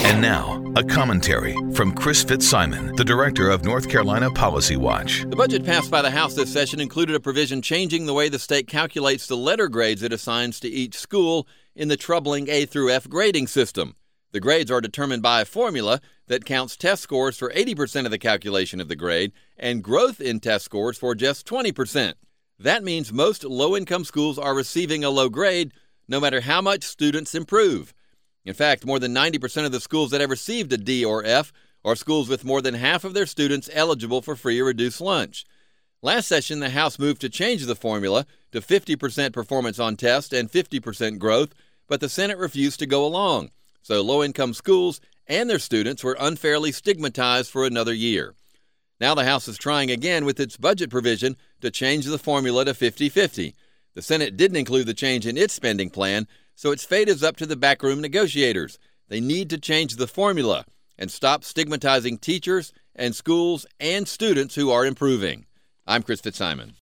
And now, a commentary from Chris Fitzsimon, the director of North Carolina Policy Watch. The budget passed by the House this session included a provision changing the way the state calculates the letter grades it assigns to each school in the troubling A through F grading system. The grades are determined by a formula that counts test scores for 80% of the calculation of the grade and growth in test scores for just 20%. That means most low-income schools are receiving a low grade no matter how much students improve. In fact, more than 90% of the schools that have received a D or F are schools with more than half of their students eligible for free or reduced lunch. Last session, the House moved to change the formula to 50% performance on test and 50% growth, but the Senate refused to go along. So low-income schools and their students were unfairly stigmatized for another year. Now the House is trying again with its budget provision to change the formula to 50-50. The Senate didn't include the change in its spending plan, so its fate is up to the backroom negotiators. They need to change the formula and stop stigmatizing teachers and schools and students who are improving. I'm Chris Fitzsimon.